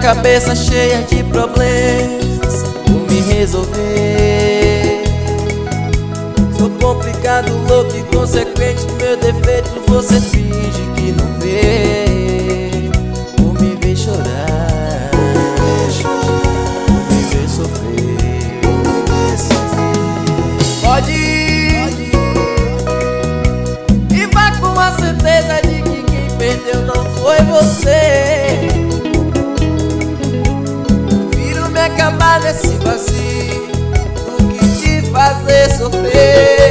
cabeça cheia de problemas por me resolver. Sou complicado, louco e consequente. Meu defeito você finge que não vê. Por me ver chorar, por me ver sofrer. Pode ir e vá com a certeza de que quem perdeu não foi você. Prefiro me acabar nesse vazio do que te fazer sofrer.